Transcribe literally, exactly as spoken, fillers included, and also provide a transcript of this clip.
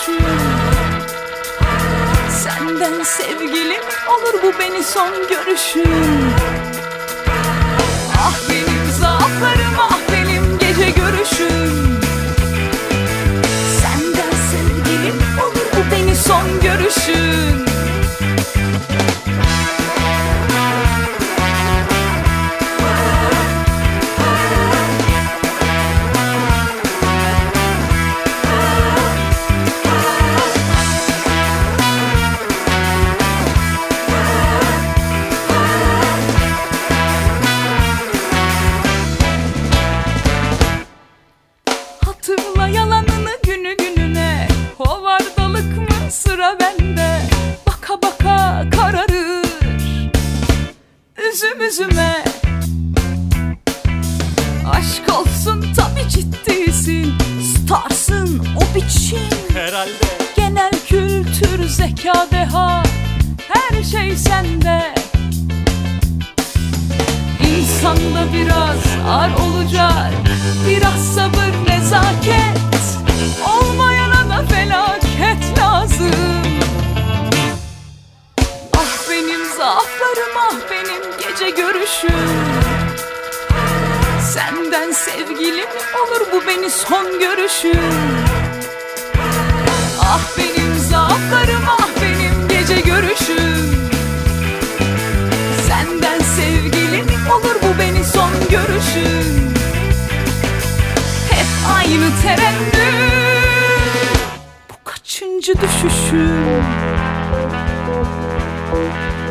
görüşüm. Senden sevgilim olur bu beni son görüşüm. Ah benim zaaflarım, ah benim gece görüşüm. Senden sevgilim olur bu beni son görüşüm. Hatırla yalanını günü gününe, hovardalık mı sıra bende? Baka baka kararır üzüm üzüme. Aşk olsun tabi ciddisin, starsın o biçim. Herhalde. Genel kültür, zeka, deha, her şey sende. İnsanda biraz ar olacak, biraz sabır, nezaket. Olmayana da felaket lazım. Ah benim zaaflarım, ah benim gece görüşüm. Senden sevgilim olur bu beni son görüşüm. Ah benim zaaflarım, ah benim gece görüşüm. Senden sevgilim olur bu beni son görüşüm. Hep aynı tereddüt, bu kaçıncı düşüşüm?